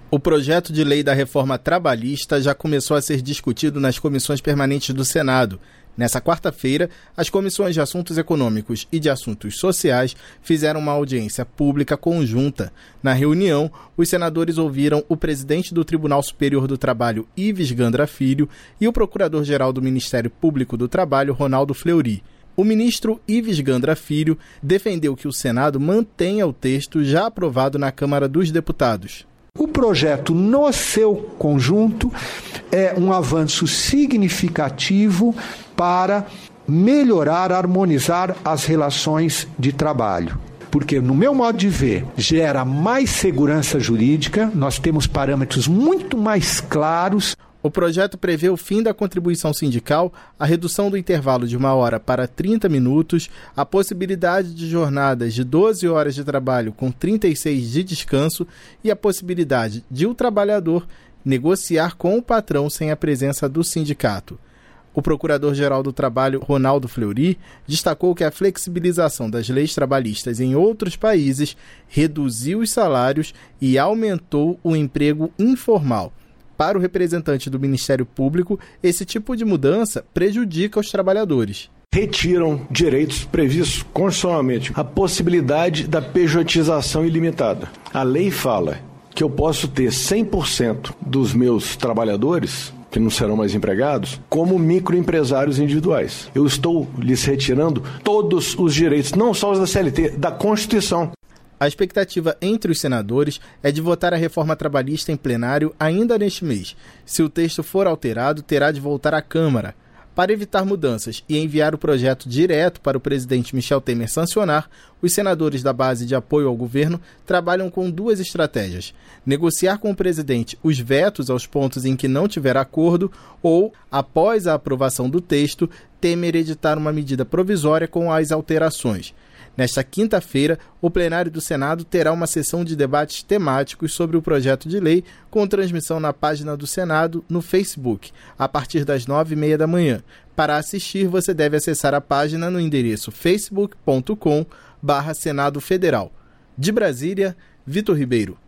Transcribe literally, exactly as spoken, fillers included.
O projeto de lei da reforma trabalhista já começou a ser discutido nas comissões permanentes do Senado. Nessa quarta-feira, as comissões de Assuntos Econômicos e de Assuntos Sociais fizeram uma audiência pública conjunta. Na reunião, os senadores ouviram o presidente do Tribunal Superior do Trabalho, Ives Gandra Filho, e o procurador-geral do Ministério Público do Trabalho, Ronaldo Fleury. O ministro Ives Gandra Filho defendeu que o Senado mantenha o texto já aprovado na Câmara dos Deputados. O projeto, no seu conjunto, é um avanço significativo para melhorar, harmonizar as relações de trabalho. Porque, no meu modo de ver, gera mais segurança jurídica, nós temos parâmetros muito mais claros. O projeto prevê o fim da contribuição sindical, a redução do intervalo de uma hora para trinta minutos, a possibilidade de jornadas de doze horas de trabalho com trinta e seis de descanso e a possibilidade de o trabalhador negociar com o patrão sem a presença do sindicato. O Procurador-Geral do Trabalho, Ronaldo Fleury, destacou que a flexibilização das leis trabalhistas em outros países reduziu os salários e aumentou o emprego informal. Para o representante do Ministério Público, esse tipo de mudança prejudica os trabalhadores. Retiram direitos previstos constitucionalmente, a possibilidade da pejotização ilimitada. A lei fala que eu posso ter cem por cento dos meus trabalhadores, que não serão mais empregados, como microempresários individuais. Eu estou lhes retirando todos os direitos, não só os da C L T, da Constituição. A expectativa entre os senadores é de votar a reforma trabalhista em plenário ainda neste mês. Se o texto for alterado, terá de voltar à Câmara. Para evitar mudanças e enviar o projeto direto para o presidente Michel Temer sancionar, os senadores da base de apoio ao governo trabalham com duas estratégias: negociar com o presidente os vetos aos pontos em que não tiver acordo ou, após a aprovação do texto, Temer editar uma medida provisória com as alterações. Nesta quinta-feira, o plenário do Senado terá uma sessão de debates temáticos sobre o projeto de lei, com transmissão na página do Senado no Facebook, a partir das nove e meia da manhã. Para assistir, você deve acessar a página no endereço facebook ponto com barra Senado Federal. De Brasília, Vitor Ribeiro.